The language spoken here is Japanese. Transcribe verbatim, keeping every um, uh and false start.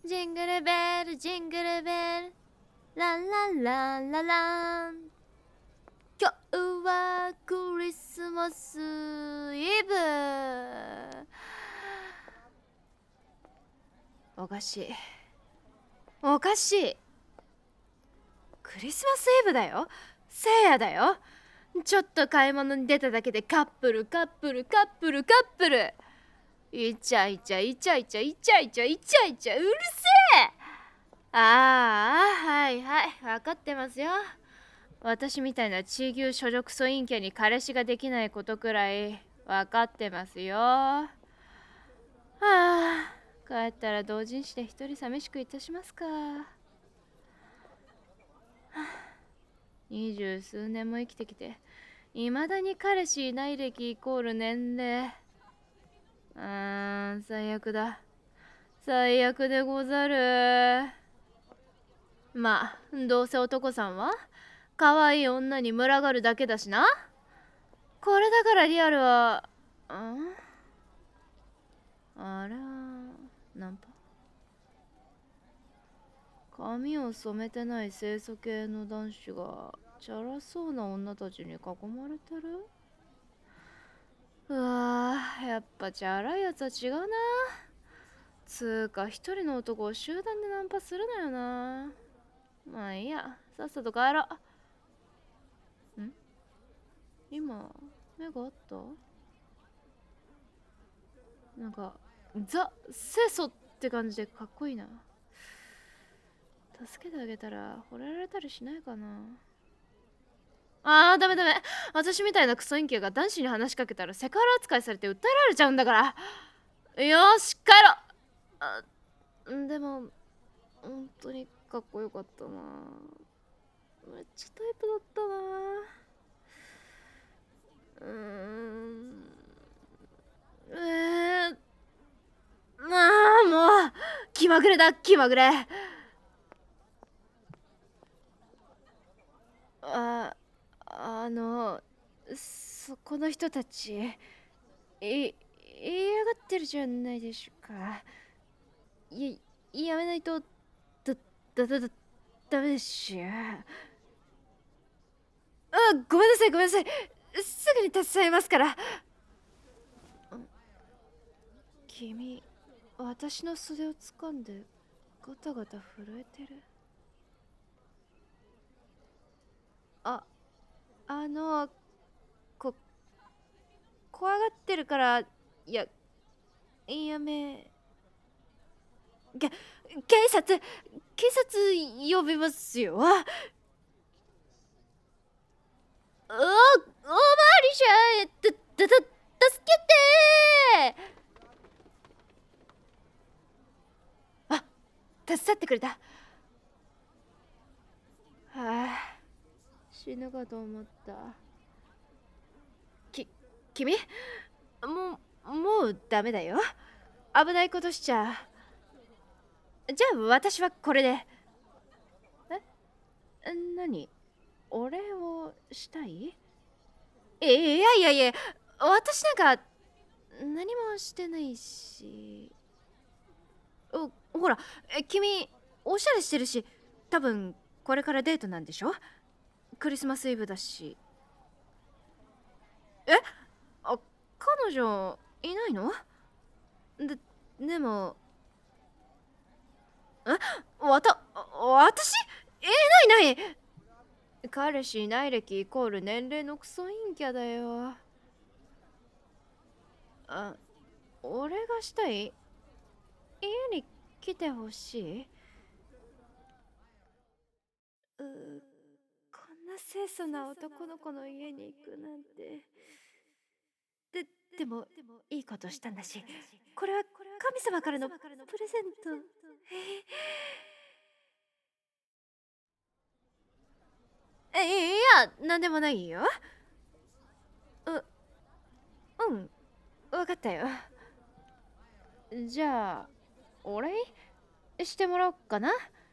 ジングルベルジングルベルランランランララン。今日はクリスマスイブ。おかしいおかしい。クリスマスイブだよ。せいやだよ。ちょっと買い物に出ただけでカップルカップルカップルカップル。イチャイチャイチャイチャイチャイチャイチャイチャ、うるせえ。ああ、はいはい、分かってますよ。私みたいな地牛処女クソ陰キャに彼氏ができないことくらい分かってますよ。はあ、帰ったら同人誌で一人寂しくいたしますか。二十数年も生きてきていまだに彼氏いない歴イコール年齢。うーん、最悪だ。最悪でござる。まあ、どうせ男さんは可愛い女に群がるだけだしな。これだからリアルは、んあら、ナンパ。髪を染めてない清楚系の男子がチャラそうな女たちに囲まれてる。うわぁ、やっぱチャラいやつは違うな。つーか一人の男を集団でナンパするなよな。まあいいや、さっさと帰ろう。ん今目があった。なんかザ・清楚って感じでかっこいいな。助けてあげたら惚れられたりしないかな。あー、ダメダメ。私みたいなクソ陰キャが男子に話しかけたらセクハラ扱いされて訴えられちゃうんだから。よーし、帰ろう。あ、でも本当にかっこよかったな。めっちゃタイプだったな。うーん。えー、ああ、もう気まぐれだ、気まぐれ。あ、あの、そこの人たち、い、言いやがってるじゃないでしょうか。い、やめないと、だ、だ、だ、だ、ダメですし。あ、ごめんなさい、ごめんなさい。すぐに手伝いますから。君、私の袖を掴んで、ガタガタ震えてる。あ、あの、こ、怖がってるから、いや、やめ。け、警察、警察呼びますよ。あ、お、おまわりしゃ、た、た、た、助けてー。あ、手伝ってくれた。はあ、死ぬかと思った。き、君もう、もうダメだよ。危ないことしちゃ。じゃあ私はこれで。え、何？お礼をしたい？いやいやいや、私なんか何もしてないし。お、ほら、え、君おしゃれしてるし、多分これからデートなんでしょ？クリスマスイブだし。え、あ、彼女いないの？で、でも、え、わた、私？え、ないない。彼氏いない歴イコール年齢のクソ陰キャだよ。あ、俺がしたい？家に来てほしい？うー、こんな清楚な男の子の家に行くなんて。で、でもいいことしたんだし、これは神様からのプレゼント。ええ、いや、なんでもないよ。う、うん、わかったよ。じゃあ、お礼してもらおっかな。